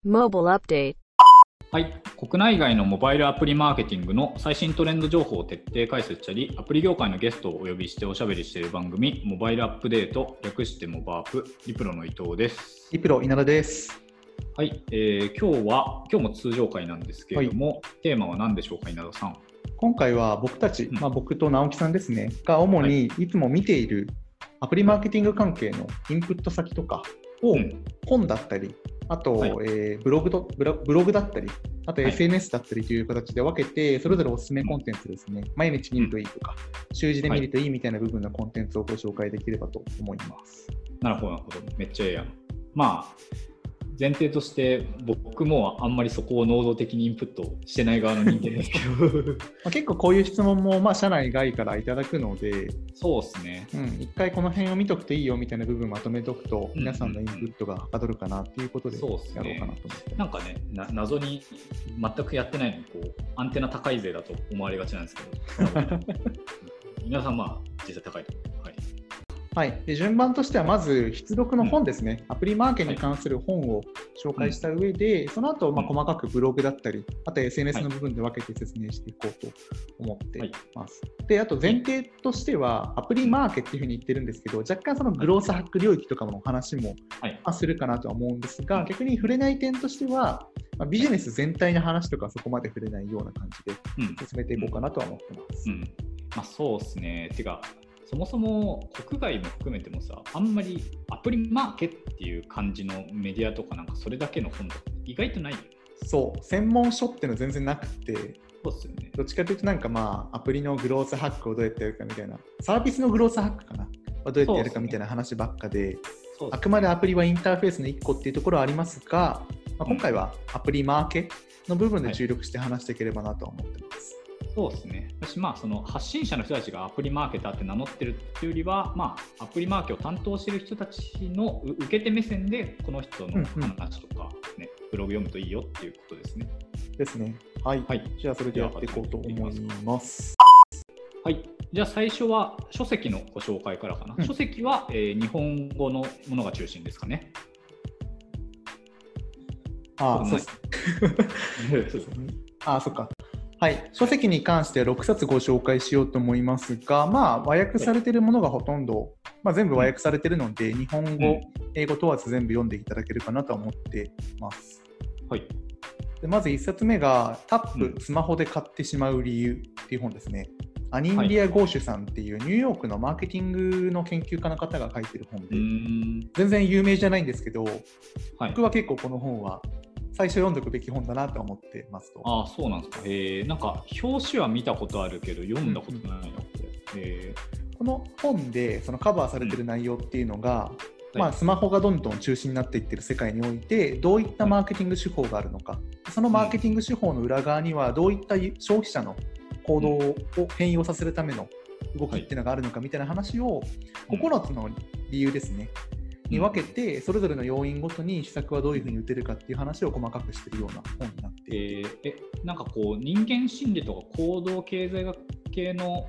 Mobile Update。 はい、国内外のモバイルアプリマーケティングの最新トレンド情報を徹底解説したり、アプリ業界のゲストをお呼びしておしゃべりしている番組、モバイルアップデート、略してモバアップ、リプロの伊藤です。 リプロ稲田です。 はい、今日も通常回なんですけれども、テーマは何でしょうか、稲田さん。 今回は僕たち、僕と直樹さんですね、が主にいつも見ているアプリマーケティング関係のインプット先とかを本だったり、あと、ブログだったり、あと SNS だったりという形で分けて、それぞれおすすめコンテンツですね、毎日見るといいとか、習字で見るといいみたいな部分のコンテンツをご紹介できればと思います。 なるほど、なるほど。めっちゃええやん。まあ前提として僕もあんまりそこを能動的にインプットしてない側の人間ですけど結構こういう質問も社内外からいただくので、 そうですね、 一回この辺を見とくといいよみたいな部分まとめておくと、皆さんのインプットがはかどるかなっていうことでやろうかなと思って、 なんかね、謎に全くやってないのにこうアンテナ高い勢だと思われがちなんですけど皆さん実際高いと思う。 はい、で順番としてはまず必読の本ですね、アプリマーケに関する本を紹介した上で、その後細かくブログだったり、あと SNS の部分で分けて説明していこうと思っています。であと前提としては、アプリマーケっていうふうに言ってるんですけど、若干そのグロースハック領域とかの話もするかなとは思うんですが、逆に触れない点としては、ビジネス全体の話とかそこまで触れないような感じで進めていこうかなとは思ってます。 そうですね。てかそもそも国外も含めてもさ、あんまりアプリマーケっていう感じのメディアとかなんかそれだけの本とか意外とないよね。 そう、専門書っていうの全然なくて、 そうっすよね。 どっちかというとなんかアプリのグロースハックをどうやってやるかみたいな、サービスのグロースハックかな、どうやってやるかみたいな話ばっかで、あくまでアプリはインターフェースの1個っていうところはありますが、今回はアプリマーケの部分で注力して話していければなと思ってます。 そうですね。私その発信者の人たちがアプリマーケターって名乗ってるっていうよりは、アプリマーケを担当している人たちの受け手目線でこの人の話とか、ブログ読むといいよっていうことですね。 ですね。はい。じゃあそれでやっていこうと思います。 はい。じゃあ最初は書籍のご紹介からかな。書籍は、日本語のものが中心ですかね。 そうですね。そっか。はい、書籍に関しては6冊ご紹介しようと思いますが、和訳されているものがほとんど、全部和訳されているので、日本語、英語問わず全部読んでいただけるかなと思っています。 はい。 でまず1冊目が、タップ、スマホで買ってしまう理由っていう本ですね。アニンディア・ゴーシュさんっていうニューヨークのマーケティングの研究家の方が書いている本で、全然有名じゃないんですけど、僕は結構この本は最初読んでおくべき本だなと思ってますと。 そうなんですか。なんか表紙は見たことあるけど読んだことないな、これ。 この本でそのカバーされている内容っていうのが、スマホがどんどん中心になっていっている世界においてどういったマーケティング手法があるのか、そのマーケティング手法の裏側にはどういった消費者の行動を変容させるための動きっていうのがあるのかみたいな話を9つの理由ですねに分けて、それぞれの要因ごとに施策はどういうふうに打てるかっていう話を細かくしているような本になっていて、 なんかこう人間心理とか行動経済学系の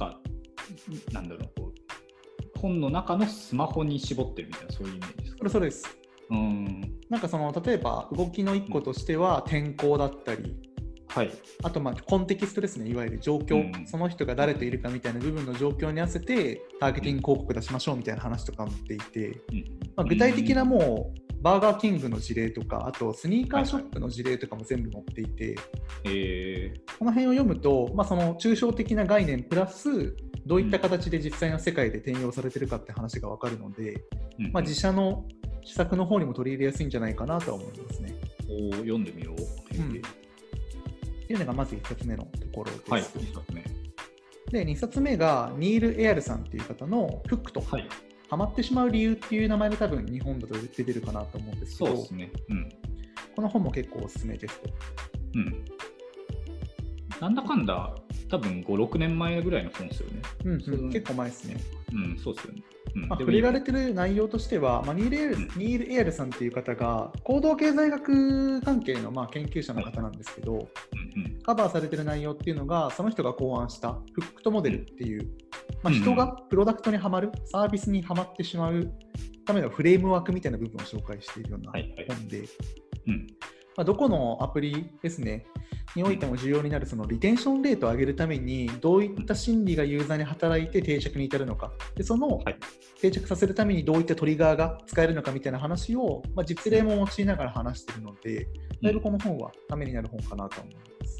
本の中のスマホに絞ってるみたいな、そういうイメージですか？ そうです。なんか例えば動きの一個としては天候だったり、あとコンテキストですね、いわゆる状況、その人が誰といるかみたいな部分の状況に合わせてターゲティング広告出しましょうみたいな話とか載っていて、具体的なもうバーガーキングの事例とか、あとスニーカーショップの事例とかも全部載っていて、この辺を読むと、その抽象的な概念プラスどういった形で実際の世界で転用されてるかって話が分かるので、自社の施策の方にも取り入れやすいんじゃないかなとは思いますね。 読んでみよう。 っていうのがまず1冊目のところです。 1冊目。 で、2冊目がニール・エアルさんっていう方のフックと、ハマってしまう理由っていう名前で多分日本だと出てるかなと思うんですけど、 そうですね。 この本も結構おすすめですと。 なんだかんだ多分5、6年前ぐらいの本ですよね。 結構前ですね。 そうですよね。 触れられてる内容としては、ニール・エアルさんっていう方が行動経済学関係の研究者の方なんですけど、カバーされてる内容っていうのが、その人が考案したフックトモデルっていう、人がプロダクトにはまる、サービスにはまってしまうためのフレームワークみたいな部分を紹介しているような本で、 どこのアプリですねにおいても重要になるそのリテンションレートを上げるためにどういった心理がユーザーに働いて定着に至るのか、でその定着させるためにどういったトリガーが使えるのかみたいな話を、実例も用いながら話しているので、だいぶこの本はためになる本かなと思います。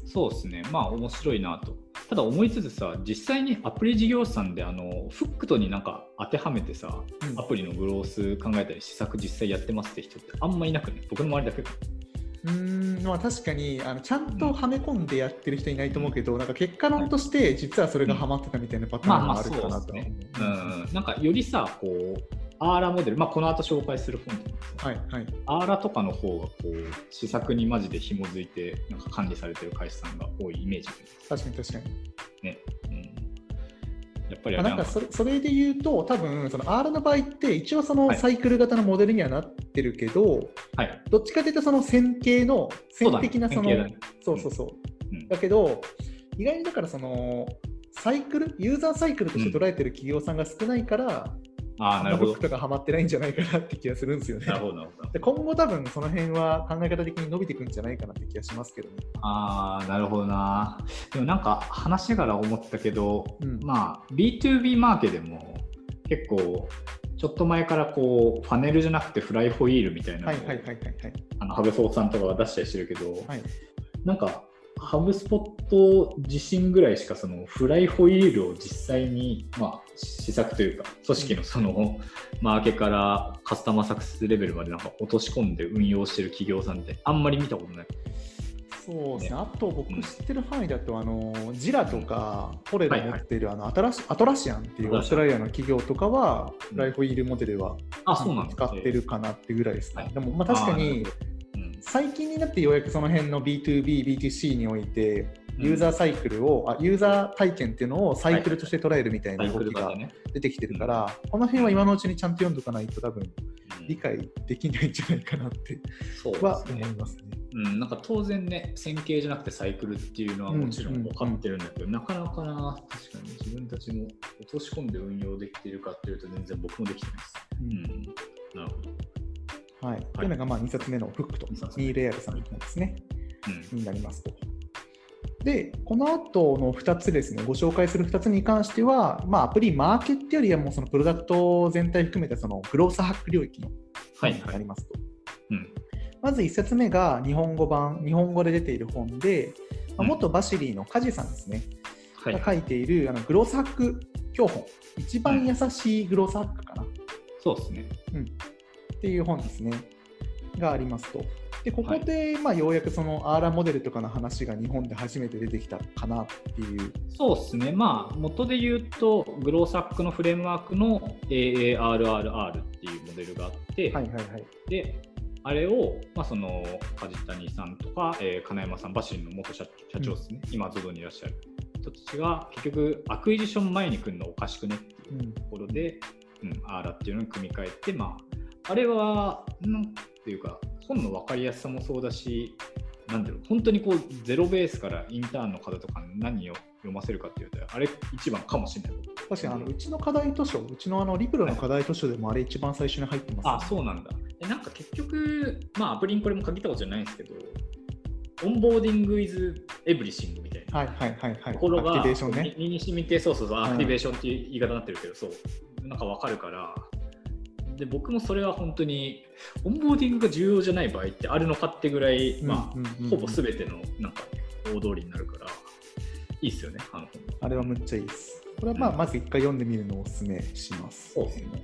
そうですね、面白いなと。ただ思いつつさ、実際にアプリ事業者さんでフックトになんか当てはめてさ、アプリのグロース考えたり施策実際やってますって人ってあんまいなくね、僕の周りだけど。 確かにちゃんとはめ込んでやってる人いないと思うけど、なんか結果論として実はそれがハマってたみたいなパターンもあるかなと思う。 なんかよりさこうアーラモデル、この後紹介する本とかさ、アーラとかの方がこう施策にマジで紐づいてなんか管理されてる会社さんが多いイメージ。 確かにね、やっぱりなんかそれで言うと多分その R の場合って一応そのサイクル型のモデルにはなってるけど、どっちかというとその線的なそのだけど意外にだからそのサイクルユーザーサイクルとして捉えてる企業さんが少ないから、 なるほど。 とかハマってないんじゃないかなって気がするんですよね。 なるほど。 で今後多分その辺は考え方的に伸びていくんじゃないかなって気がしますけどね。 なるほどな。でもなんか話しながら思ったけど、B2B マーケでも結構ちょっと前からこうファネルじゃなくてフライホイールみたいなのをハブソーさんとかが出したりしてるけど、なんかハブスポット自身ぐらいしかそのフライホイールを実際に施策というか組織のそのマーケからカスタマーサクセスレベルまでなんか落とし込んで運用してる企業さんってあんまり見たことない。 そうですね。あと僕知ってる範囲だとジラとかコレラ持っているアトラシアンっていうオーストラリアの企業とかはフライホイールモデルは使ってるかなってぐらいですね。でも確かに最近になってようやくその辺の B2B、B2C においてユーザーサイクルを、ユーザー体験っていうのをサイクルとして捉えるみたいな動きが出てきてるから、この辺は今のうちにちゃんと読んどかないと多分理解できないんじゃないかなっては思いますね。 なんか当然ね、線形じゃなくてサイクルっていうのはもちろん分かってるんだけど、なかなかな、確かに自分たちも落とし込んで運用できているかっていうと全然僕もできてないです。なるほど。 というのが2冊目のフックとニーレアルさんの本ですね、になりますと。で、この後の2つですね、ご紹介する2つに関しては、アプリマーケットよりはもうそのプロダクト全体含めたそのグロースハック領域の本になりますと。まず1冊目が日本語で出ている本で、元バシリーの梶さんですね、が書いているグロースハック教本、一番優しいグロースハックかな。 そうですね。 っていう本ですねがありますと。でここで、ようやくそのアーラモデルとかの話が日本で初めて出てきたかなっていう。 そうですね。元で言うとグロースハックのフレームワークの AARRR っていうモデルがあって、であれを、その梶谷さんとか、金山さん、バシリの元社長ですね、今 ZOZO にいらっしゃる人たちが結局アクイジション前に来るのおかしくねっていうところで、アーラっていうのに組み替えて、あれはなんていうか本の分かりやすさもそうだし、本当にこうゼロベースからインターンの方とか何を読ませるかっていうとあれ一番かもしれない。 確かにうちの課題図書、うちのリプロの課題図書でもあれ一番最初に入ってます、 そうなんだ。なんか結局アプリにこれも限ったことじゃないんですけど、オンボーディングイズエブリシングみたいなところがアクティベーションね。 身に染みて、アクティベーションっていう言い方になってるけど、なんか分かるから。で僕もそれは本当にオンボーディングが重要じゃない場合ってあるのかってぐらい、ほぼ全てのなんか大通りになるからいいですよね。 あれはむっちゃいいです。これはまず一回読んでみるのをお勧めします。 そうですね。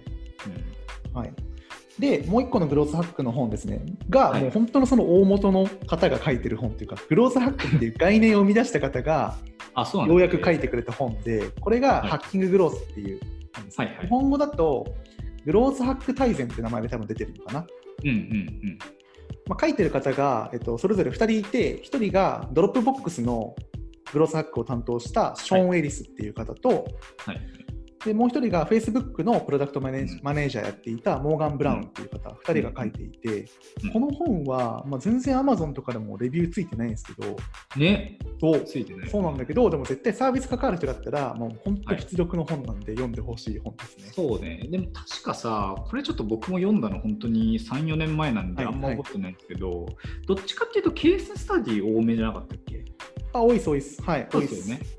でもう一個のグロースハックの本ですねが、もう本当のその大元の方が書いてる本というか、グロースハックっていう概念を生み出した方がようやく書いてくれた本で、これがハッキンググロースっていう本です。日本語だとグロースハック大全って名前で多分出てるのかな。書いてる方が、それぞれ2人いて、1人がドロップボックスのグロースハックを担当したショーン・エリスっていう方と、 でもう一人が Facebook のプロダクトマネージャーやっていたモーガン・ブラウンっていう方、2人が書いていて、この本は、全然 Amazon とかでもレビューついてないんですけど、 ついてない。 そうなんだけど、でも絶対サービス関わる人だったら、もう本当必読の本なんで読んでほしい本ですね。 そうね。でも確かさ、これちょっと僕も読んだの本当に3、4年前なんで、あんま覚えてないんですけど、どっちかっていうとケーススタディ多めじゃなかったっけ？ 多いです。はい、 多いですよね。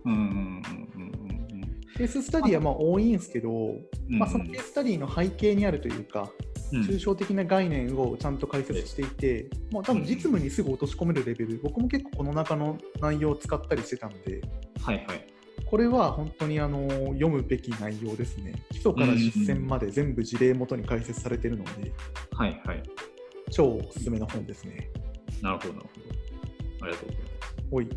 ケーススタディは多いんですけど、そのケーススタディの背景にあるというか、抽象的な概念をちゃんと解説していて、多分実務にすぐ落とし込めるレベル、僕も結構この中の内容を使ったりしてたんで、これは本当に読むべき内容ですね。基礎から実践まで全部事例元に解説されているので、超おすすめの本ですね。 なるほど。ありがとうございます。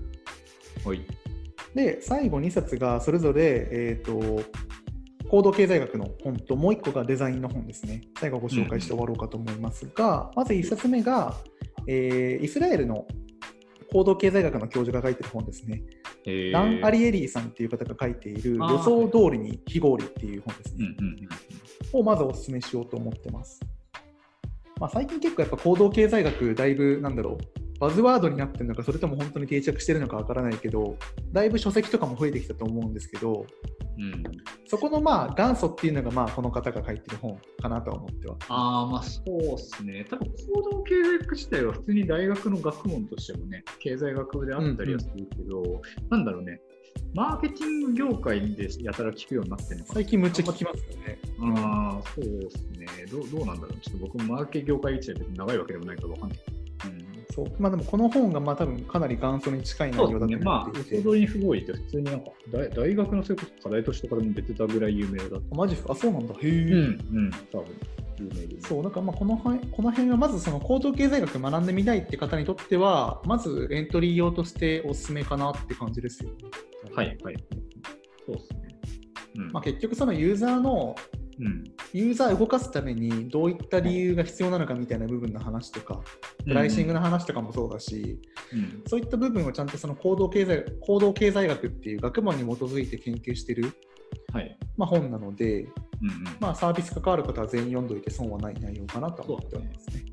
で、最後2冊がそれぞれ、行動経済学の本ともう1個がデザインの本ですね。最後ご紹介して終わろうかと思いますが、まず1冊目が、イスラエルの行動経済学の教授が書いている本ですね。ラン・アリエリーさんっていう方が書いている予想通りに非合理っていう本ですね。をまずお勧めしようと思ってます。最近結構やっぱ行動経済学だいぶバズワードになってるのか、それとも本当に定着してるのかわからないけど、だいぶ書籍とかも増えてきたと思うんですけど、そこの元祖っていうのがこの方が書いてる本かなとは思っては。 そうですね。多分行動経済学自体は普通に大学の学問としてもね、経済学部であったりはするけど、マーケティング業界でやたら聞くようになってるのかな。 最近むっちゃ聞きますよね。 そうですね。どうなんだろう。ちょっと僕もマーケ業界一で長いわけでもないからわかんない。 でもこの本が多分かなり元祖に近い内容だと思っていて、 予想通りに不合理って普通に大学のそれこそ課題としてとかでも出てたぐらい有名だった。 マジですか？そうなんだ。へえ。 多分有名で。 そう、この辺はまずその行動経済学学んでみたいって方にとっては、まずエントリー用としておすすめかなって感じですよね。 そうですね。 結局そのユーザーを動かすためにどういった理由が必要なのかみたいな部分の話とか、プライシングの話とかもそうだし、そういった部分をちゃんとその行動経済学っていう学問に基づいて研究している、本なので、サービス関わる方は全員読んどいて損はない内容かなと思っておりますね。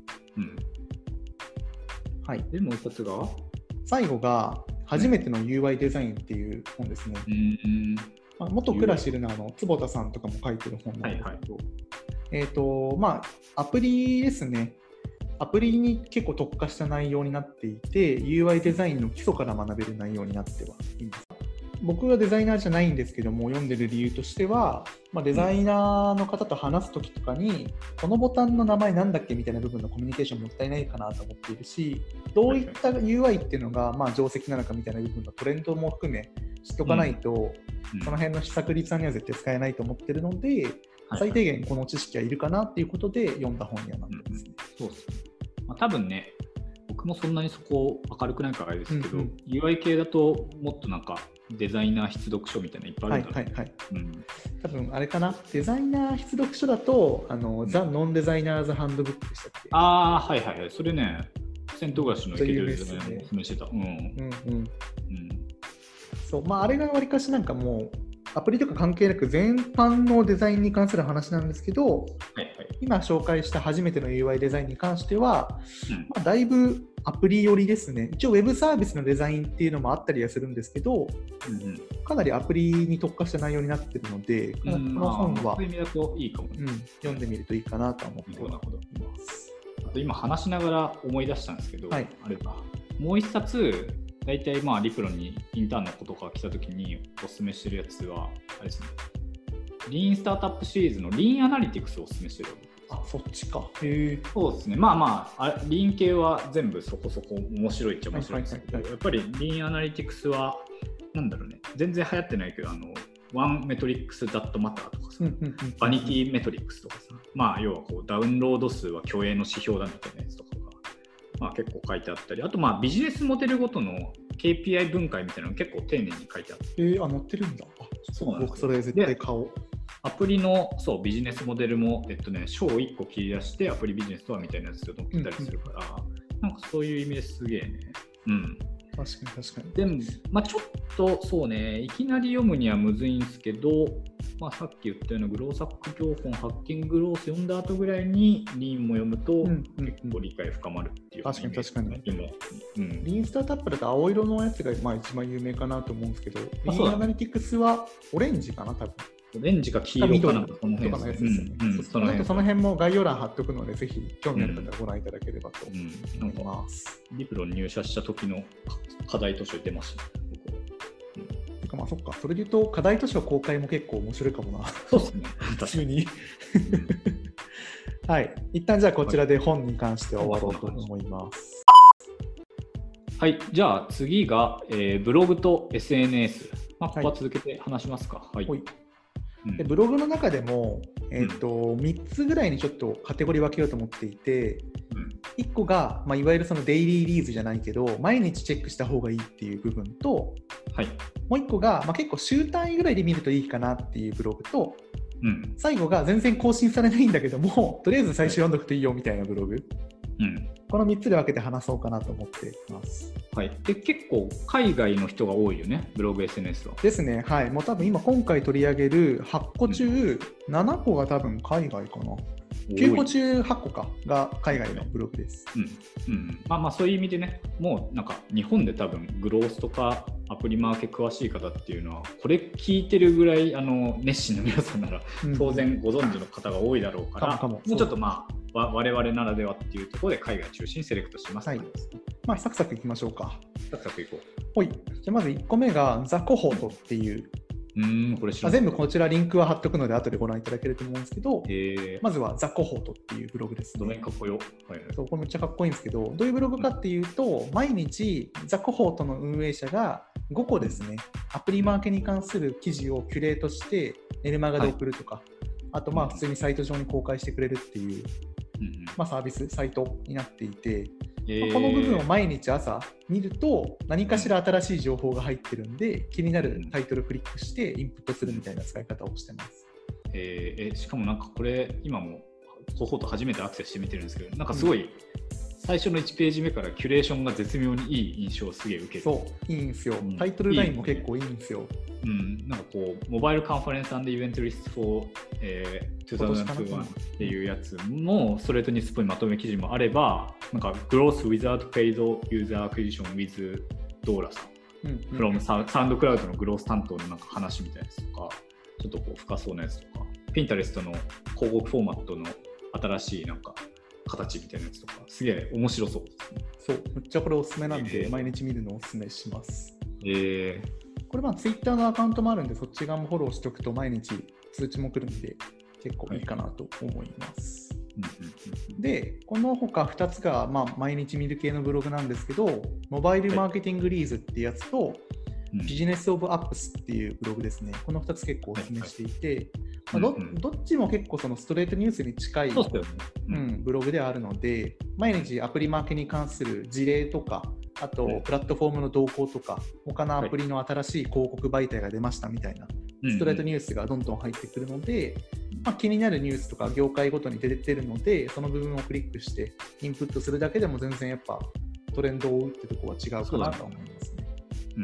でもう一つが最後が初めての UI デザインっていう本ですね。元クラシルの坪田さんとかも書いてる本なんですけど、アプリですね。アプリに結構特化した内容になっていて、UI デザインの基礎から学べる内容になってはいます。僕はデザイナーじゃないんですけども、読んでる理由としては、デザイナーの方と話すときとかに、このボタンの名前なんだっけみたいな部分のコミュニケーションもったいないかなと思っているし、どういった UI っていうのが定石なのかみたいな部分のトレンドも含め知っておかないと、その辺の施策立案には絶対使えないと思ってるので、最低限この知識はいるかなっていうことで読んだ本にはなってますね。 そうですね。多分ね、僕もそんなにそこ明るくないからあれですけど、UI 系だともっとデザイナー必読書みたいなのいっぱいあるんだろうね。 多分あれかな、デザイナー必読書だとザ・ノンデザイナーズ・ハンドブックでしたっけ？ それね、銭湯暮らしの池田デザイナーもおすすめしてた。 そう、あれがわりかしもうアプリとか関係なく全般のデザインに関する話なんですけど、今紹介した初めての UI デザインに関しては、だいぶアプリ寄りですね。一応ウェブサービスのデザインっていうのもあったりはするんですけど、かなりアプリに特化した内容になっているので、この本はそういう意味だといいかも、 読んでみるといいかなと思っています。 あと今話しながら思い出したんですけど、あれかもう一冊大体リプロンにインターンの子とか来た時におすすめしてるやつはあれですね、リーンスタートアップシリーズのリーンアナリティクスをおすすめしてる。 そっちか。 そうですね。リーン系は全部そこそこ面白いっちゃ面白いんですけど、やっぱりリーンアナリティクスは全然流行ってないけどワンメトリックスダットマターとかさ、バニティメトリックスとかさ、要はダウンロード数は虚栄の指標だみたいなやつとかが、結構書いてあったり、あとビジネスモデルごとの KPI 分解みたいなの結構丁寧に書いてあって。 載ってるんだ。 そうなんですよ。 僕それ絶対買おう。 アプリのビジネスモデルも、章を1個切り出してアプリビジネスとはみたいなやつを載ってたりするから、そういう意味ですげえね。 確かに。 でも、ちょっとそうね、いきなり読むにはむずいんですけど、 まあ、さっき言ったようなグローサック教本、ハッキンググロース読んだ後ぐらいにリーンも読むと、結構理解深まるっていう、 確かに確かに。 リーンスタートアップだと青色のやつがまあ一番有名かなと思うんですけど、リーンアナリティクスはオレンジかな、多分。 オレンジか黄色かな、 その辺ですね。その辺も概要欄貼っとくので、ぜひ興味ある方はご覧いただければと思います。 リプロン入社した時の課題図書出ました。 まあそっか、それで言うと課題図書公開も結構面白いかもな。 そうですね。 普通に。はい。一旦じゃあこちらで本に関しては終わろうと思います。 はい。じゃあ次が、ブログと SNS。まあ、ここは続けて話しますか。はい。 でブログの中でも、3つぐらいにちょっとカテゴリー分けようと思っていて、1個が、まあ、いわゆるそのデイリーリーズじゃないけど毎日チェックした方がいいっていう部分と、もう1個が、まあ、結構週単位ぐらいで見るといいかなっていうブログと、最後が全然更新されないんだけどもとりあえず最初読んどくといいよみたいなブログ、この3つで分けて話そうかなと思っています。 はい、で結構海外の人が多いよね、ブログ SNS は。 ですね、はい。もう多分今回取り上げる8個中7個が多分海外かな。9個中8個かが海外のブログです。 まあそういう意味でね、もうなんか日本で多分グロースとかアプリマーケ詳しい方っていうのはこれ聞いてるぐらい熱心な皆さんなら当然ご存知の方が多いだろうから、もうちょっとまあ我々ならではっていうところで海外中心にセレクトします。 まあサクサクいきましょうか。 サクサクいこう。はい。じゃあまず1個目がザ・コホートっていう。 これ全部こちらリンクは貼っとくので後でご覧いただけると思うんですけど、まずはザ・コホートっていうブログですね。 ドメインかっこよ。 そう、これめっちゃかっこいいんですけど、どういうブログかっていうと、毎日ザ・コホートの運営者が5個ですね、アプリマーケに関する記事をキュレートしてメルマガで送るとか、あとまあ普通にサイト上に公開してくれるっていう、まあ、サービス、サイトになっていて、この部分を毎日朝見ると何かしら新しい情報が入ってるんで、気になるタイトルクリックしてインプットするみたいな使い方をしてます。 しかもなんかこれ今もコホート初めてアクセスしてみてるんですけど、なんかすごい最初の1ページ目からキュレーションが絶妙にいい印象をすげえ受ける。 そういいんですよ。タイトルラインも結構いいんですよ。 なんかこうモバイルカンファレンス&イベントリスト for 2021っていうやつもストレートニュースっぽいまとめ記事もあれば、なんか Growth Without Paid User Acquisition with Dora さん、from サウンドクラウドのグロース担当のなんか話みたいなやつとか、ちょっとこう深そうなやつとか、Pinterest の広告フォーマットの新しいなんか形みたいなやつとか、すげえ面白そうですね。 そう、めっちゃこれおすすめなんで、毎日見るのをおすすめします。これまあ Twitter のアカウントもあるんで、そっち側もフォローしておくと毎日通知も来るんで結構いいかなと思います。で、この他2つがまあ毎日見る系のブログなんですけど、モバイルマーケティングリーズっていうやつと、ビジネスオブアップスっていうブログですね。この2つ結構お勧めしていて、どっちも結構そのストレートニュースに近い、ブログではあるので、毎日アプリマーケに関する事例とか、あとプラットフォームの動向とか、他のアプリの新しい広告媒体が出ましたみたいなストレートニュースがどんどん入ってくるので、気になるニュースとか業界ごとに出てるので、その部分をクリックしてインプットするだけでも全然やっぱトレンドを追うってところは違うかなと思いますね。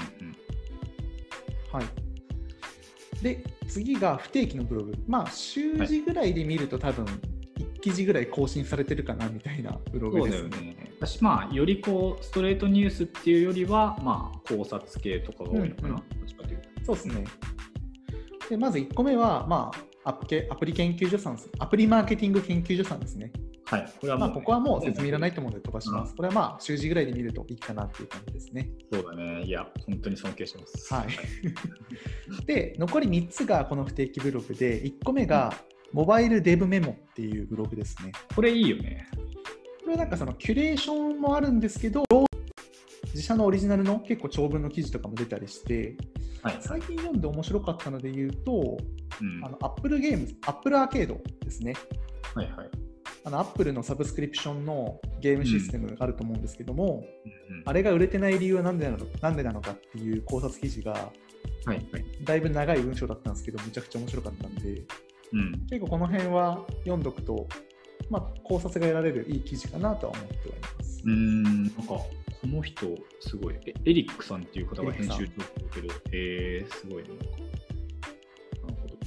はい。で、次が不定期のブログ。まあ、週次ぐらいで見ると多分、1記事ぐらい更新されてるかなみたいなブログですね。 そうだよね。私、まあ、よりこう、ストレートニュースっていうよりは、まあ、考察系とかが多いのかな。 そうですね。で、まず1個目は、まあ、アプリ研究所さんです。アプリマーケティング研究所さんですね。 はい。 これはここはもう説明いらないと思うので飛ばします。これはまあ、週次ぐらいで見るといいかなっていう感じですね。 そうだね。いや、本当に尊敬します。 はい。で、残り3つがこの不定期ブログで、1個目がモバイルデブメモっていうブログですね。 これいいよね。 これなんかそのキュレーションもあるんですけど、自社のオリジナルの結構長文の記事とかも出たりして、最近読んで面白かったので言うと、Apple ゲームズ、Apple アーケードですね。Apple のサブスクリプションのゲームシステムあると思うんですけども、あれが売れてない理由はなんでなのかっていう考察記事が、だいぶ長い文章だったんですけど、めちゃくちゃ面白かったんで、結構この辺は読んどくと、まあ、考察が得られるいい記事かなとは思っております。 なんかこの人すごいエリックさんっていう方が編集長だけど、すごいね。なるほど。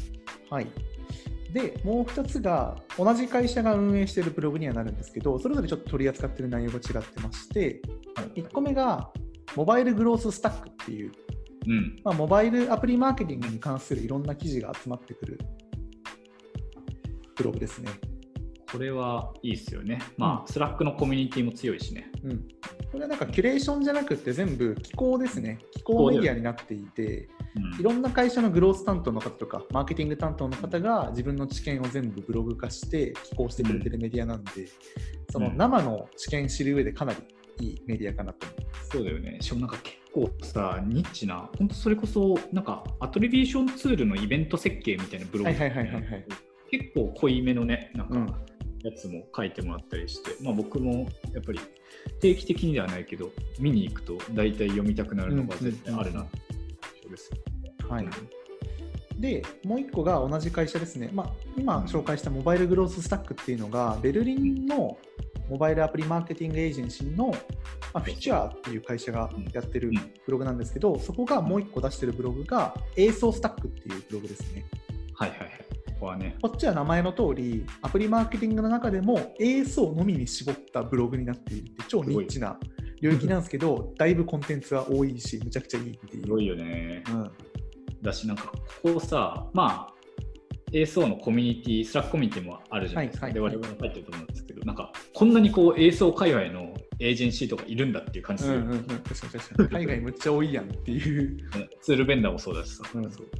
はい。で、もう2つが同じ会社が運営しているブログにはなるんですけど、それぞれちょっと取り扱っている内容が違ってまして、1個目がモバイルグローススタックっていう、モバイルアプリマーケティングに関するいろんな記事が集まってくるブログですね。 これはいいですよね。スラックのコミュニティも強いしね。 これはなんかキュレーションじゃなくて全部機構ですね。機構メディアになっていて、いろんな会社のグロース担当の方とかマーケティング担当の方が自分の知見を全部ブログ化して寄稿してくれてるメディアなんで、その生の知見知る上でかなりいいメディアかなと思います。 そうだよね。しかもなんか結構さ、ニッチな、本当それこそなんかアトリビューションツールのイベント設計みたいなブログ、結構濃いめのね、なんかやつも書いてもらったりして、僕もやっぱり定期的にではないけど、見に行くと大体読みたくなるのが絶対あるなってそうですよね。 で、もう一個が同じ会社ですね。今紹介したモバイルグローススタックっていうのが、ベルリンのモバイルアプリマーケティングエージェンシーの、フィチュアっていう会社がやってるブログなんですけど、そこがもう一個出してるブログが ASO スタックっていうブログですね。こっちは名前の通り、アプリマーケティングの中でも ASO のみに絞ったブログになっていて、超ニッチな領域なんですけど、だいぶコンテンツは多いし、むちゃくちゃいいっていう。 すごいよね。だし、なんかここさ、ASO のコミュニティ、スラックコミュニティもあるじゃないですか。で、我々も入ってると思うんですけど、なんかこんなにこう ASO 界隈のエージェンシーとかいるんだっていう感じする。 確かに。海外むっちゃ多いやんっていう。 ツールベンダーもそうだしさ。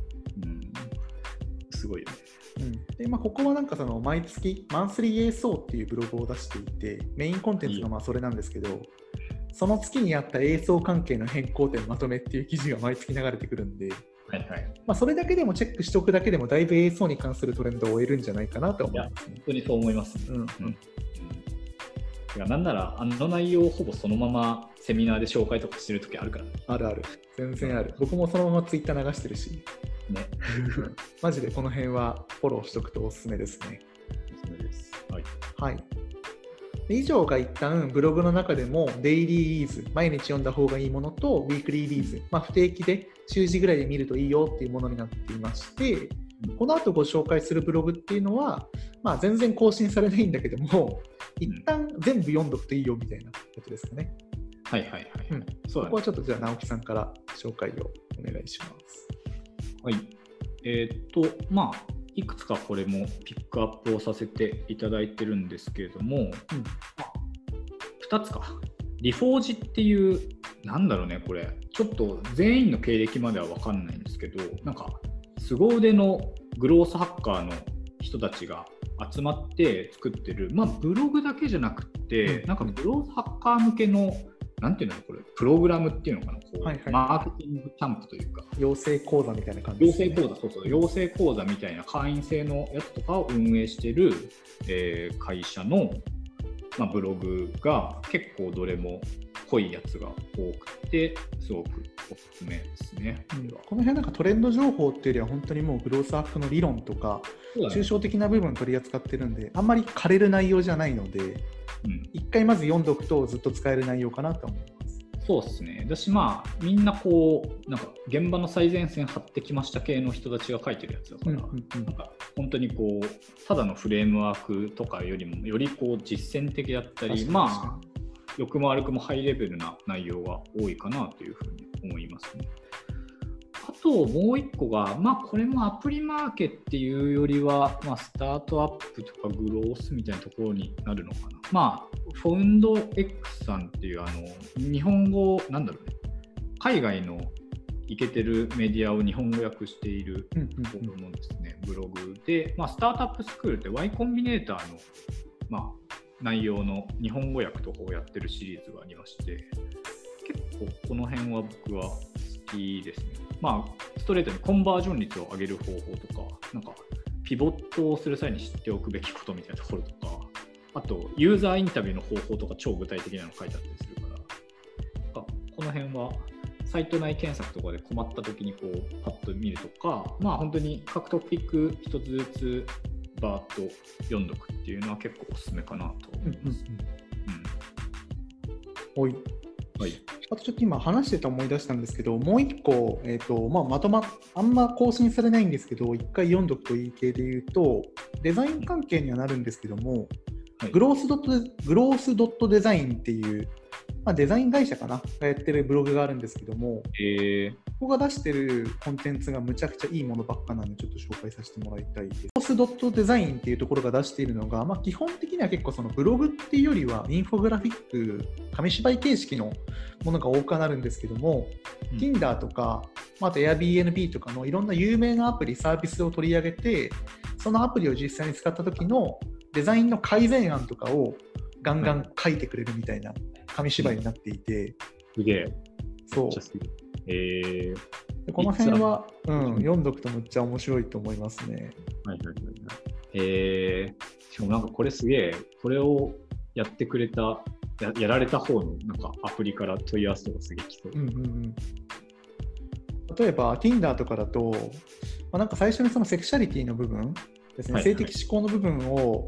すごいよね。 でここはなんかその毎月マンスリー ASO っていうブログを出していて、メインコンテンツがそれなんですけど、その月にあった ASO 関係の変更点まとめっていう記事が毎月流れてくるんで、それだけでもチェックしておくだけでもだいぶ ASO に関するトレンドを追えるんじゃないかなと思いますね。 本当にそう思います、なんならあの内容をほぼそのままセミナーで紹介とかしてるときあるから、 ある全然ある。僕もそのままツイッター流してるしねマジでこの辺はフォローしとくとおすすめですね。 おすすめです。 以上が一旦ブログの中でもデイリーリーズ、毎日読んだ方がいいものとウィークリーリーズ、不定期で週次ぐらいで見るといいよっていうものになっていまして、この後ご紹介するブログっていうのは、全然更新されないんだけども、一旦全部読んどくといいよみたいなやつですかね。ここはちょっとじゃあ直樹さんから紹介をお願いします。 いくつかこれもピックアップをさせていただいてるんですけれども、2つか。リフォージっていう、なんだろうね、これ、ちょっと全員の経歴までは分かんないんですけど、なんか、凄腕のグロースハッカーの人たちが集まって作ってる、ブログだけじゃなくて、なんかグロースハッカー向けの、なんていうのこれ、プログラムっていうのかな、マーケティングキャンプというか、 養成講座みたいな感じですね。 養成講座みたいな会員制のやつとかを運営している、会社の、ブログが結構どれも濃いやつが多くて、すごくおすすめですね。 この辺なんかトレンド情報っていうよりは本当にもうグロースハックの理論とか、抽象的な部分取り扱ってるんで、あんまり枯れる内容じゃないので、一回まず読んでおくとずっと使える内容かなと思います。 そうですね。だしみんなこうなんか現場の最前線張ってきました系の人たちが書いてるやつだから、なんか本当にこうただのフレームワークとかよりもよりこう実践的だったり、良くも悪くもハイレベルな内容が多いかなというふうに思いますね。あともう一個が、これもアプリマーケっていうよりは、スタートアップとかグロースみたいなところになるのかな。フォウンド X さんっていう日本語海外のイケてるメディアを日本語訳しているのですね、ブログで、スタートアップスクールって Y コンビネーターの、内容の日本語訳とかをやってるシリーズがありまして、結構この辺は僕は好きですね。ストレートにコンバージョン率を上げる方法とか、なんかピボットをする際に知っておくべきことみたいなところとか、あとユーザーインタビューの方法とか超具体的なの書いてあったりするから、この辺はサイト内検索とかで困った時にこうパッと見るとか、本当に各トピック一つずつバーッと読んどくっていうのは結構おすすめかなと思います。 あとちょっと今話してて思い出したんですけど、もう一個、あんま更新されないんですけど、一回読んどくといい系で言うと、デザイン関係にはなるんですけども、はい、グロースドットデザインっていう、デザイン会社かながやってるブログがあるんですけども、ここが出してるコンテンツがむちゃくちゃいいものばっかなのでちょっと紹介させてもらいたいです。グロースドットデザインっていうところが出しているのが、基本的には結構そのブログっていうよりはインフォグラフィック、紙芝居形式のものが多くなるんですけども、Tinder とか、あと Airbnb とかのいろんな有名なアプリ、サービスを取り上げて、そのアプリを実際に使った時のデザインの改善案とかをガンガン書いてくれるみたいな紙芝居になっていて、 すげえ。 そう。でこの辺は、読んどくとめっちゃ面白いと思いますね。 しかもなんかこれすげえ、これをやってくれた、やられた方のなんかアプリから問い合わせとかすげえ来そう。 例えば Tinder とかだと、なんか最初にそのセクシャリティの部分ですね、性的指向の部分を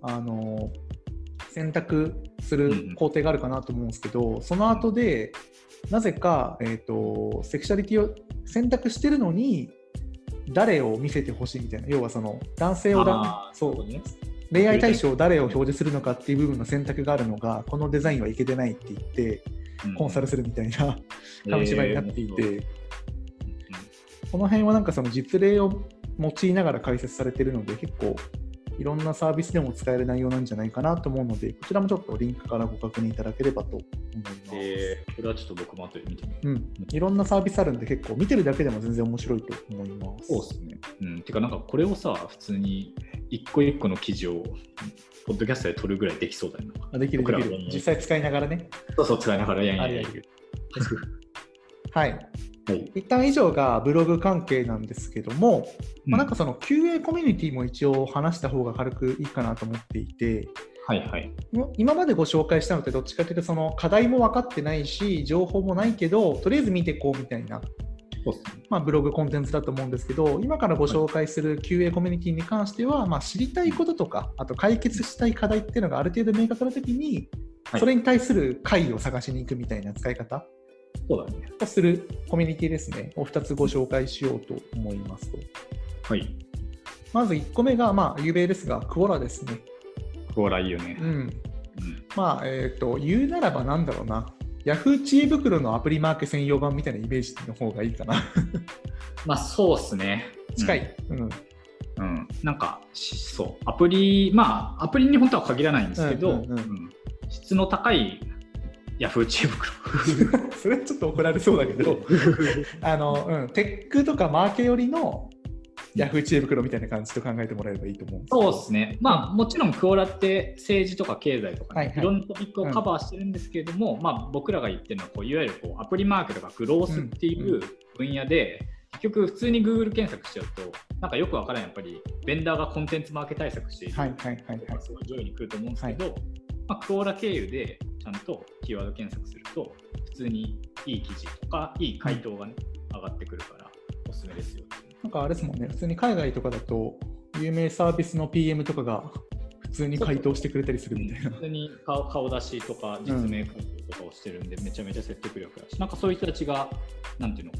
選択する工程があるかなと思うんですけど、その後でなぜか、セクシャリティを選択してるのに誰を見せてほしいみたいな、要はその男性を恋愛対象を誰を表示するのかっていう部分の選択があるのが、このデザインはいけてないって言ってコンサルするみたいな紙芝居になっていて、この辺はなんかその実例を用いながら解説されているので、結構いろんなサービスでも使える内容なんじゃないかなと思うので、こちらもちょっとリンクからご確認いただければと思います。 これはちょっと僕も後で見てみる。 いろんなサービスあるんで、結構見てるだけでも全然面白いと思います。 そうですね。てかなんかこれをさ、普通に一個一個の記事をポッドキャストで撮るぐらいできそうだよな。 できる。実際使いながらね。 そう使いながらやる。 はい。一旦以上がブログ関係なんですけども、なんかその QA コミュニティも一応話した方が軽くいいかなと思っていて、今までご紹介したのってどっちかというとその課題も分かってないし情報もないけどとりあえず見ていこうみたいな、ブログコンテンツだと思うんですけど、今からご紹介する QA コミュニティに関しては、知りたいこととかあと解決したい課題っていうのがある程度明確な時に、それに対する解を探しに行くみたいな使い方をするコミュニティですね、を2つご紹介しようと思いますと。まず1個目が、有名ですが、クオラですね。 クオラいいよね。 言うならばなんだろうな、Yahoo 知恵袋のアプリマーケ専用版みたいなイメージの方がいいかな。 そうですね。 近い。 なんか、アプリに本当は限らないんですけど、質の高いヤフー知恵袋それちょっと怒られそうだけどテックとかマーケ寄りのヤフー知恵袋みたいな感じと考えてもらえればいいと思うんですけど。 そうですね。もちろんクオラって政治とか経済とか、いろんなトピックをカバーしてるんですけれども、僕らが言ってるのはいわゆるアプリマーケとかグロースっていう分野で、結局普通に Google 検索しちゃうとなんかよくわからん、やっぱりベンダーがコンテンツマーケ対策しているすごい上位に来ると思うんですけど、クオラ経由でちゃんとキーワード検索すると普通にいい記事とかいい回答が、上がってくるからおすすめですよ。 なんかあれですもんね、普通に海外とかだと有名サービスの PM とかが普通に回答してくれたりするみたいな。 普通に顔出しとか実名回答とかをしてるんで、めちゃめちゃ説得力だし、なんかそういう人たちがなんていうの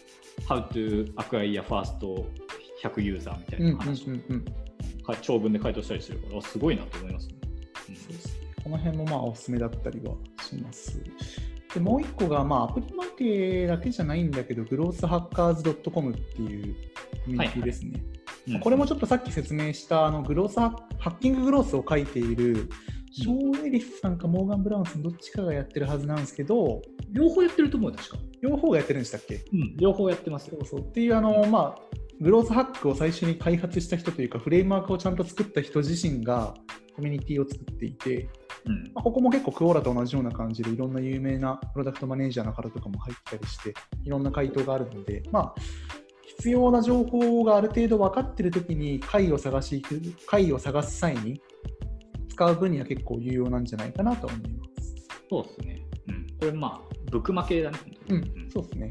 How to acquire first 100ユーザーみたいな話を長文で回答したりしてるからすごいなと思いますね。 この辺もおすすめだったりはします。でもう一個が、アプリマーケだけじゃないんだけど、グロースハッカーズ .com っていうコミュニティですね。これもちょっとさっき説明したグロースハッキンググロースを書いているショーン・エリスさんかモーガン・ブラウンさんどっちかがやってるはずなんですけど、 両方やってると思う。確か両方がやってるんでしたっけ？ 両方やってますよ。 そうっていうグロースハックを最初に開発した人というかフレームワークをちゃんと作った人自身がコミュニティを作っていて、ここも結構クオラと同じような感じでいろんな有名なプロダクトマネージャーの方とかも入ったりしていろんな回答があるので、必要な情報がある程度分かっているときに解を探す際に使う分には結構有用なんじゃないかなと思います。 そうですね。これブックマ系だね。 そうですね。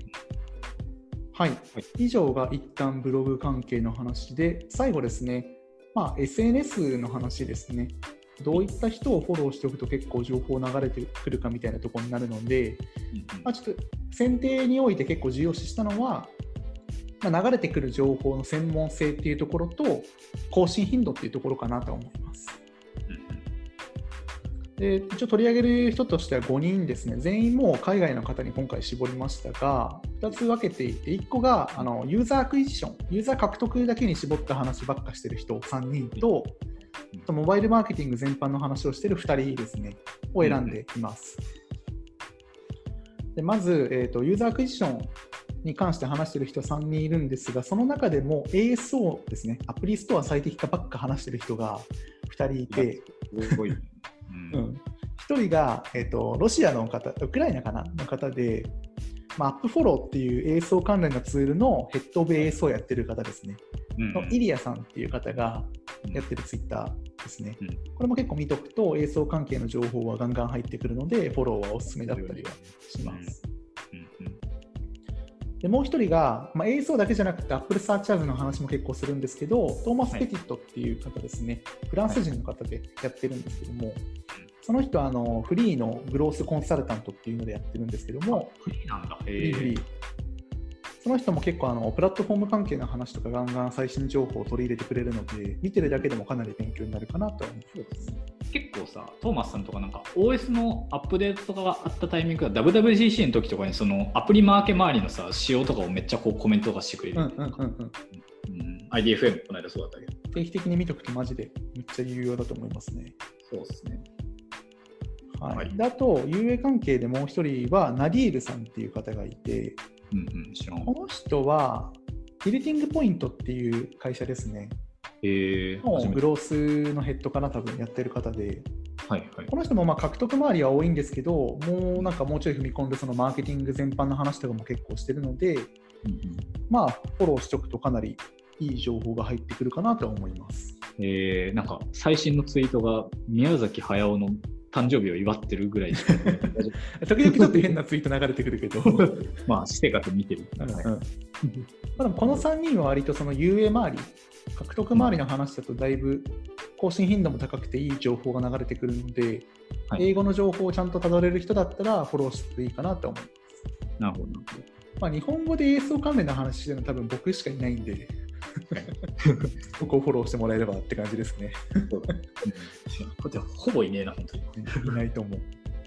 以上が一旦ブログ関係の話で、最後ですね、SNS の話ですね。 どういった人をフォローしておくと結構情報流れてくるかみたいなところになるので、ちょっと選定において結構重要視したのは、流れてくる情報の専門性っていうところと更新頻度っていうところかなと思います。で一応取り上げる人としては5人ですね。全員もう海外の方に今回絞りましたが、2つ分けていて、1個がユーザーアクイジション、ユーザー獲得だけに絞った話ばっかしてる人3人と、モバイルマーケティング全般の話をしている2人ですね、を選んでいます。でまず、ユーザーアクイジションに関して話している人3人いるんですが、その中でも ASO ですね、アプリストア最適化ばっか話している人が2人いて、 すごい 1人が、ロシアの方、ウクライナかなの方で、アップフォローっていう ASO 関連のツールのヘッドオブ ASO をやってる方ですね、のイリアさんっていう方がやってるツイッターですね、これも結構見とくと ASO 関係の情報はガンガン入ってくるので、フォローはおすすめだったりはします。でもう一人が、ASO だけじゃなくて Apple Searchers の話も結構するんですけど、トーマス・ペティットっていう方ですね、フランス人の方でやってるんですけども、その人はフリーのグロースコンサルタントっていうのでやってるんですけども、 フリーなんだ。 フリー。その人も結構プラットフォーム関係の話とかガンガン最新情報を取り入れてくれるので、見てるだけでもかなり勉強になるかなと思います。 結構さ、トーマスさんとかなんか OS のアップデートとかがあったタイミングが WWDC の時とかにそのアプリマーケ周りのさ仕様とかをめっちゃこうコメントとかしてくれる。IDFM この間そうだったけど。 定期的に見とくとマジでめっちゃ有用だと思いますね。 そうですね。 はい。であと UA 関係でもう一人はナディールさんっていう方がいて、この人はビルティングポイントっていう会社ですね。グロースのヘッドかな、多分やってる方で、この人も獲得周りは多いんですけど、もうちょい踏み込んでそのマーケティング全般の話とかも結構してるので、フォローしておくとかなりいい情報が入ってくるかなと思います。 なんか最新のツイートが宮崎駿の誕生日を祝ってるぐらいしか時々ちょっと変なツイート流れてくるけど私生活見てる、 この3人は割とその UA 周り、獲得周りの話だとだいぶ更新頻度も高くていい情報が流れてくるので、英語の情報をちゃんとたどれる人だったらフォローしていいかなと思います。 なるほど。 日本語で ASO 関連の話してるのは多分僕しかいないんでここをフォローしてもらえればって感じですねほぼいねえな、本当に。 いないと思う。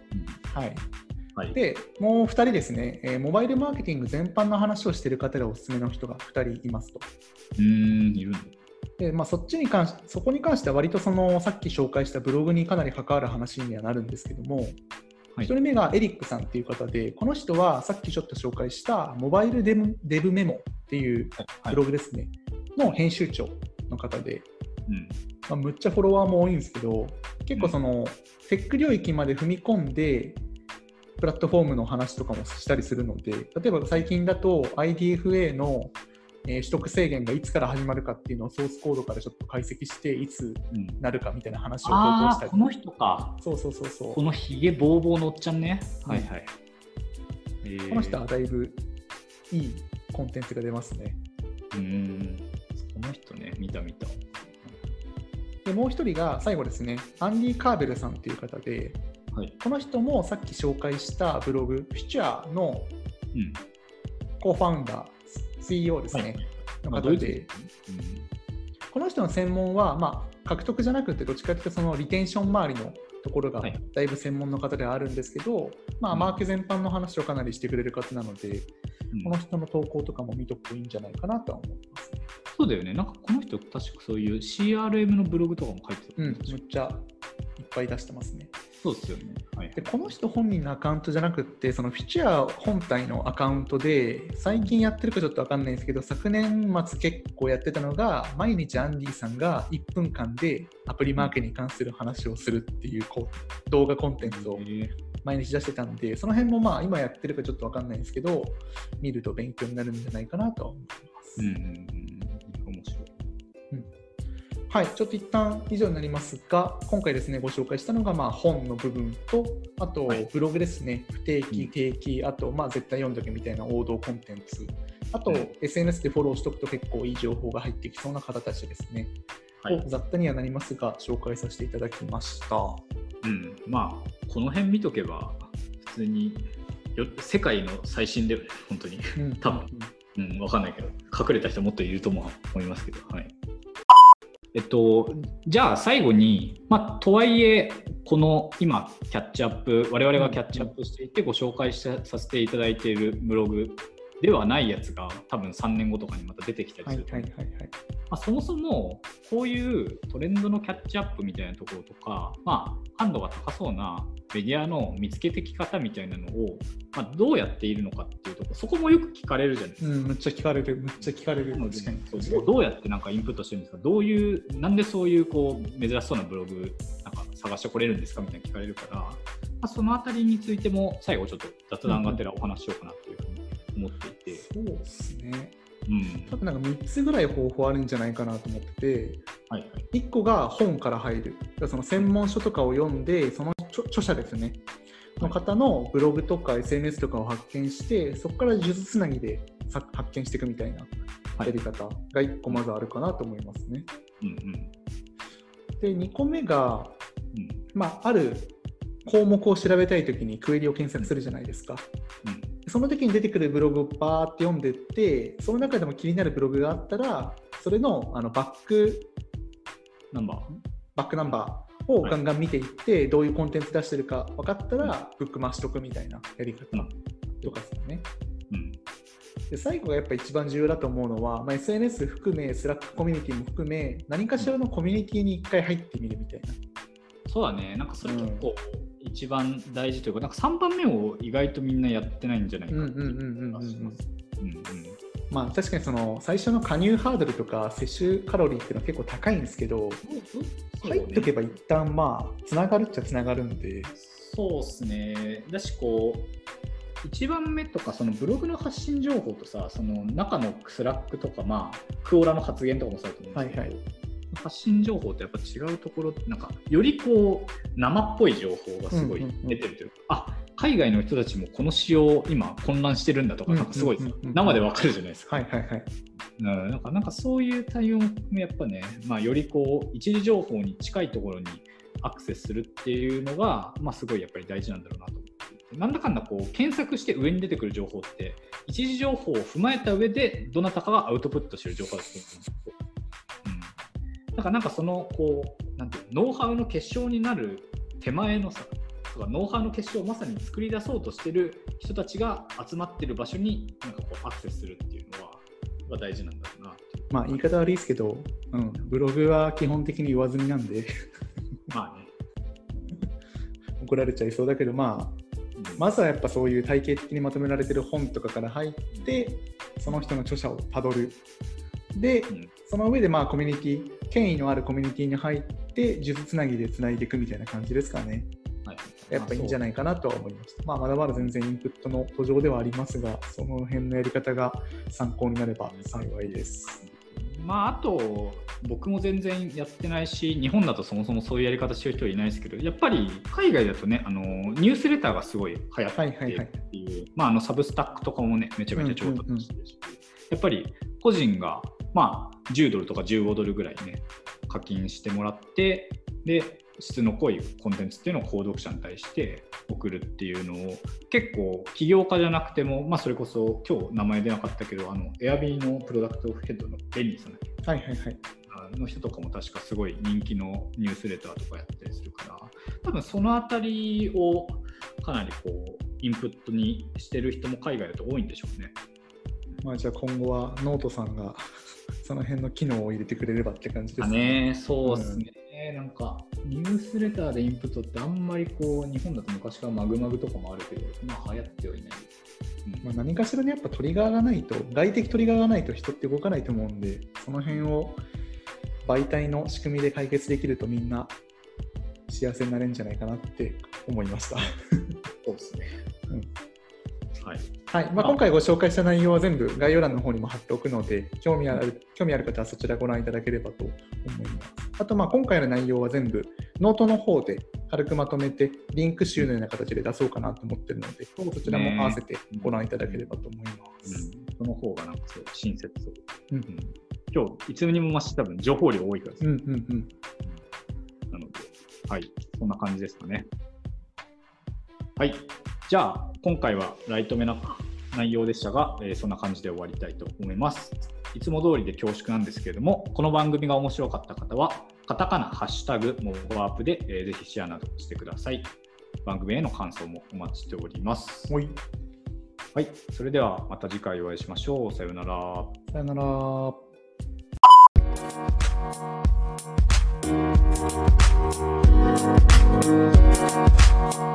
で、もう2人ですね、モバイルマーケティング全般の話をしている方がおすすめの人が2人いますと。 いるのでそこに関しては割とさっき紹介したブログにかなり関わる話にはなるんですけども、1人目がエリックさんっていう方で、この人はさっきちょっと紹介したモバイルデブメモっていうブログですね、の編集長の方で、むっちゃフォロワーも多いんですけど、結構テック領域まで踏み込んでプラットフォームの話とかもしたりするので、例えば最近だと IDFA の取得制限がいつから始まるかっていうのをソースコードからちょっと解析していつなるかみたいな話を投稿したり、 この人か。 そうこのひげボーボーのおっちゃんね。 この人はだいぶいいコンテンツが出ますね。 この人ね、見た。 でもう一人が最後ですね、アンディ・カーベルさんっていう方で、この人もさっき紹介したブログ、フィチャーのコーファウンダー、CEO ですね、の方で、この人の専門は、獲得じゃなくてどっちかというとそのリテンション周りのところがだいぶ専門の方ではあるんですけど、マーケ全般の話をかなりしてくれる方なので、この人の投稿とかも見とくといいんじゃないかなとは思いますね。 そうだよね。なんかこの人確かそういう CRM のブログとかも書いてた。 めっちゃいっぱい出してますね。 そうですよね。 でこの人本人のアカウントじゃなくってそのフィチャー本体のアカウントで最近やってるかちょっと分かんないんですけど、昨年末結構やってたのが毎日アンディさんが1分間でアプリマーケに関する話をするっていう動画コンテンツを毎日出してたんで、その辺も今やってるかちょっと分かんないんですけど、見ると勉強になるんじゃないかなと思います。 面白い。 ちょっと一旦以上になりますが、今回ですねご紹介したのが本の部分と、あとブログですね、不定期、定期、あと絶対読んどけみたいな王道コンテンツ、あと SNS でフォローしとくと結構いい情報が入ってきそうな方たちですね。 雑多にはなりますが紹介させていただきました。 まあこの辺見とけば普通に世界の最新レベル本当に、多分、分かんないけど隠れた人もっといるとも思いますけど、じゃあ最後に、とはいえこの今キャッチアップ我々がキャッチアップしていてご紹介させていただいているブログではないやつが多分3年後とかにまた出てきたりすると、そもそもこういうトレンドのキャッチアップみたいなところとか、感度が高そうなメディアの見つけてき方みたいなのを、どうやっているのかっていうところ、そこもよく聞かれるじゃないですか。 めっちゃ聞かれる。 確かにそうどうやってなんかインプットしてるんですか、どういうなんでそういうこう珍しそうなブログなんか探してこれるんですかみたいな聞かれるから、そのあたりについても最後ちょっと雑談がてらお話しようかなというふうに思っていて。 そうですね。多分なんか3つぐらい方法あるんじゃないかなと思ってて、1個が本から入る。その専門書とかを読んで、その著者ですねの方のブログとか SNS とかを発見して、そこから数珠つなぎで発見していくみたいなやり方が1個まずあるかなと思いますね。で2個目が、ある項目を調べたいときにクエリを検索するじゃないですか。その時に出てくるブログをバーって読んでいって、その中でも気になるブログがあったら、それの、バックナンバーをガンガン見ていって、どういうコンテンツ出してるか分かったら、ブックマしとくみたいなやり方とかですよね。で最後がやっぱ一番重要だと思うのは、SNS 含め、スラックコミュニティも含め、何かしらのコミュニティに一回入ってみるみたいな。 そうだね、なんかそれ結構一番大事というか、なんか3番目を意外とみんなやってないんじゃないかなという気がします。 確かにその最初の加入ハードルとか摂取カロリーっていうのは結構高いんですけど、入っとけば一旦つながるっちゃつながるんで。 そうですね。だしこう1番目とかそのブログの発信情報とさ、その中のスラックとかクオラの発言とかもそうだと思うんですけど、発信情報ってやっぱ違うところってなんかよりこう生っぽい情報がすごい出てるというか、海外の人たちもこの仕様今混乱してるんだとか、なんかすごい生でわかるじゃないですか。なんかそういう対応もやっぱね、よりこう一時情報に近いところにアクセスするっていうのが、すごいやっぱり大事なんだろうなと思っていて、なんだかんだこう検索して上に出てくる情報って一時情報を踏まえた上でどなたかがアウトプットしてる情報だと思うんですけど、なんかそのこうなんていうノウハウの結晶になる手前のさとか、ノウハウの結晶をまさに作り出そうとしてる人たちが集まってる場所になんかこうアクセスするっていうのは大事なんだろうな。 言い方悪いですけど、ブログは基本的に上積みなんで怒られちゃいそうだけど、まずはやっぱそういう体系的にまとめられてる本とかから入ってその人の著者をたどる。で、その上でコミュニティ、権威のあるコミュニティに入って数珠つなぎでつないでいくみたいな感じですかね。やっぱいいんじゃないかなとは思いました。まだまだ全然インプットの途上ではありますが、その辺のやり方が参考になれば幸いです。 あと僕も全然やってないし、日本だとそもそもそういうやり方してる人はいないですけど、やっぱり海外だとね、ニュースレターがすごい流行ってっていう、サブスタックとかもねめちゃめちゃ上達してるし、やっぱり個人が10ドルとか15ドルぐらいね課金してもらって、で質の濃いコンテンツっていうのを購読者に対して送るっていうのを結構起業家じゃなくても、それこそ今日名前出なかったけどエアビーのプロダクトヘッドのベニーさんの人とかも確かすごい人気のニュースレターとかやったりするから、多分そのあたりをかなりこうインプットにしてる人も海外だと多いんでしょうね。 じゃあ今後はノートさんがその辺の機能を入れてくれればって感じですね。そうですね。なんかニュースレターでインプットってあんまりこう日本だと昔からマグマグとかもあるけど、流行ってはいない。 何かしらねやっぱトリガーがないと、外的トリガーがないと人って動かないと思うんで、その辺を媒体の仕組みで解決できるとみんな幸せになれるんじゃないかなって思いました。 そうですね。 今回ご紹介した内容は全部概要欄の方にも貼っておくので、興味ある方はそちらご覧いただければと思います。あと今回の内容は全部ノートの方で軽くまとめてリンク集のような形で出そうかなと思っているので、そちらも合わせてご覧いただければと思います。 その方がなんか親切そう。 今日いつにも増して多分情報量多いからです、なので、はい、そんな感じですかね。はい、じゃあ今回はライトめな内容でしたが、そんな感じで終わりたいと思います。いつも通りで恐縮なんですけれども、この番組が面白かった方はカタカナハッシュタグモバワープで、ぜひシェアなどしてください。番組への感想もお待ちしております。はい、それではまた次回お会いしましょう。さようなら。 さようなら。